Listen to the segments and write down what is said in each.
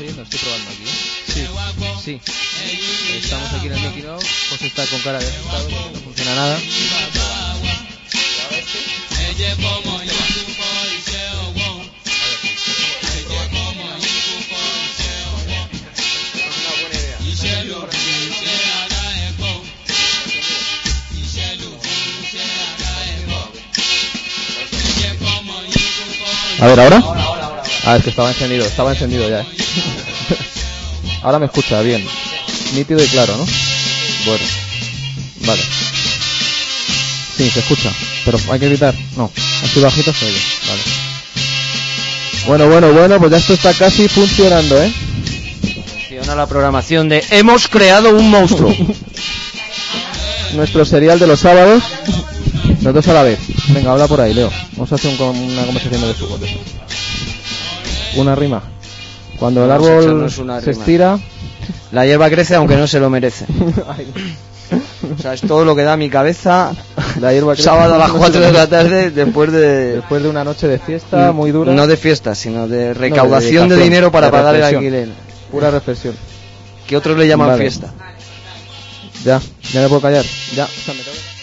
oyendo? Estoy probando aquí. Sí. Estamos aquí en el Mickey Mouse. José está con cara de asustado porque no funciona nada. A ver, ¿ahora? Ah, es que estaba encendido ya. Ahora me escucha bien. Nítido y claro, ¿no? Bueno. Vale. Sí, se escucha. Pero hay que gritar. No, así bajito se oye. Vale. Bueno, pues ya esto está casi funcionando, ¿eh? Funciona la programación de Hemos creado un monstruo. Nuestro serial de los sábados. Los dos a la vez. Venga, habla por ahí, Leo. Vamos a hacer una conversación de fútbol. Una rima. Cuando el árbol se estira, la hierba crece aunque no se lo merece. O sea, es todo lo que da mi cabeza. La hierba crece. Sábado a las 4 de la tarde después de una noche de fiesta muy dura. No de fiesta, sino de recaudación de dinero para pagar el alquiler. Pura reflexión. Que otros le llaman fiesta. Ya me puedo callar. Ya, o sea, me tengo que...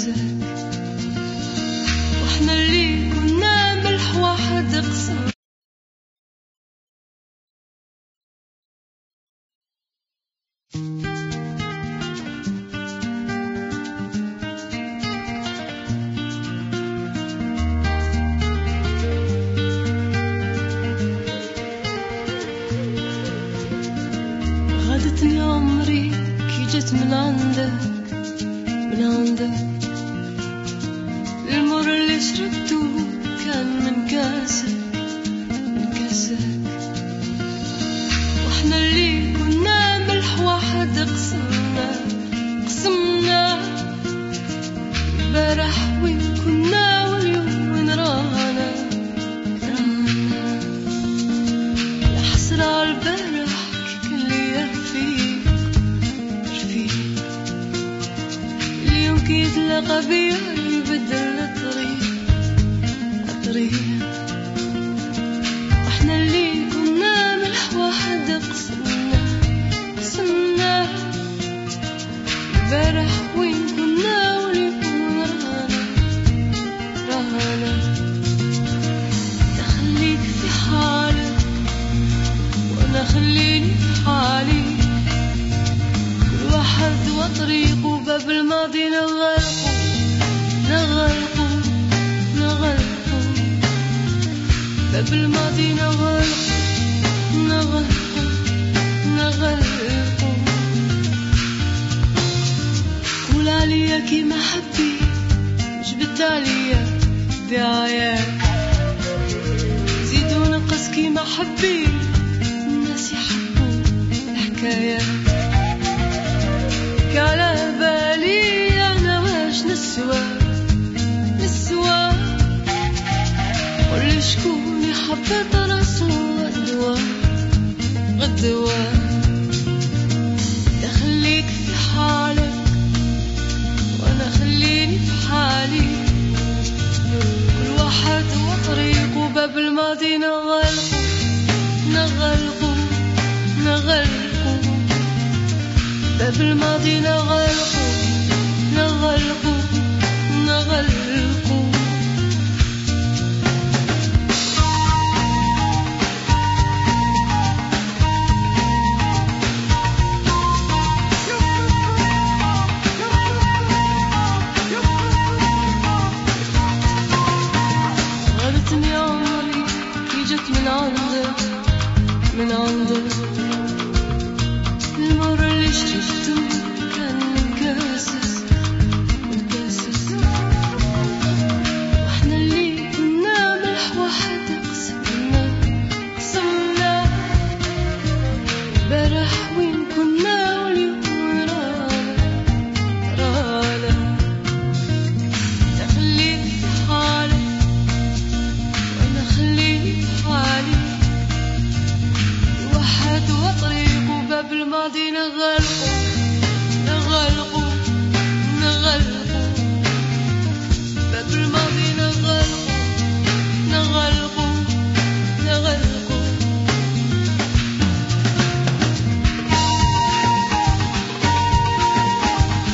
كاسك، واحنا اللي كنا ملح واحد قسم. غادتني عمري كي جيت من عندك المر اللي شربته كان من كاسك واحنا اللي كنا ملح واحد قسمنا البارح وين كنا واليوم وين رانا يا حسرة عالبارح كي كان ليا رفيق اليوم كي يتلاقى بيا يبدل الطريق واحنا اللي كنا ملح واحد قسمنا البارح وين كنا واليوم رانا تخليك في حالك وانا خليني في حالي، كل واحد وطريقه باب الماضي نغرقه باب الماضي نغرقه. قول عليا كيما حبيت جبت عليا دعايات، زيد ونقص كيما حبيت الناس يحبوا الحكايات. على بالي انا واش نسوى قول شكون يحبط راسو غدوة خليك في حالك وانا خليني في حالي، كل واحد وطريقه باب الماضي نغلقه باب الماضي نغلقه.